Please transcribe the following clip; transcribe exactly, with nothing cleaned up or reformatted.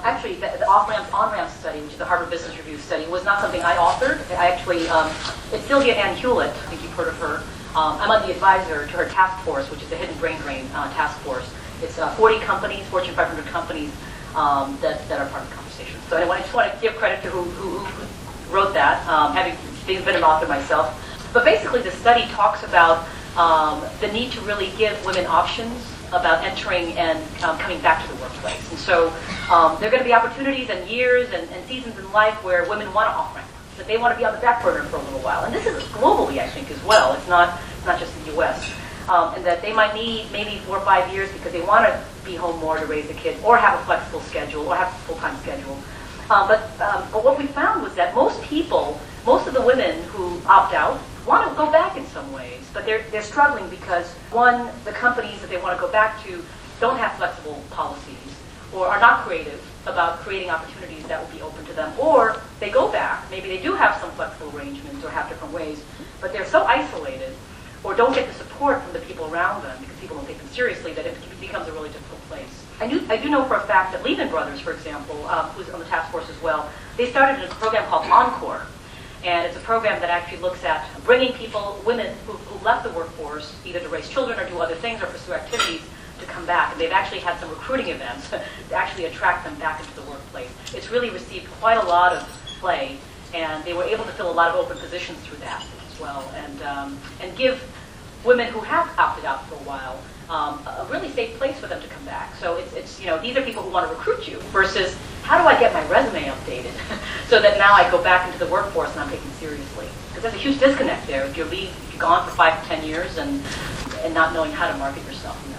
actually, the, the off-ramps, on-ramps study, which is the Harvard Business Review study, was not something I authored. I actually, um, it's Sylvia Ann Hewlett, I think you've heard of her. Um, I'm on the advisor to her task force, which is the Hidden Brain Drain uh, task force. It's uh, forty companies, Fortune five hundred companies um, that, that are part of the conversation. So anyway, I just want to give credit to who, who, who wrote that, um, having been an author myself. But basically, the study talks about um, the need to really give women options about entering and um, coming back to the workplace. And so um, there are going to be opportunities and years and, and seasons in life where women want to off-ramp, that they want to be on the back burner for a little while. And this is globally, I think, as well. It's not, it's not just the U S. Um, and that they might need maybe four or five years because they want to be home more to raise a kid or have a flexible schedule or have a full-time schedule. Um, but, um, but what we found was that most people, most of the women who opt out, want to go back in some ways, but they're, they're struggling because, one, the companies that they want to go back to don't have flexible policies or are not creative about creating opportunities that will be open to them, or they go back, maybe they do have some flexible arrangements or have different ways, but they're so isolated or don't get the support from the people around them because people don't take them seriously that it becomes a really difficult place. I, knew, I do know for a fact that Lehman Brothers, for example, um, who's on the task force as well, they started a program called Encore. And it's a program that actually looks at bringing people, women who, who left the workforce, either to raise children or do other things or pursue activities, to come back. And they've actually had some recruiting events to actually attract them back into the workplace. It's really received quite a lot of play, and they were able to fill a lot of open positions through that as well, and um, and give women who have opted out for a while um, a really safe place for them to come back. So it's, it's, you know, these are people who want to recruit you versus how do I get my resume updated so that now I go back into the workforce and I'm taken seriously? Because there's a huge disconnect there if you're, leave, if you're gone for five to ten years and, and not knowing how to market yourself. You know?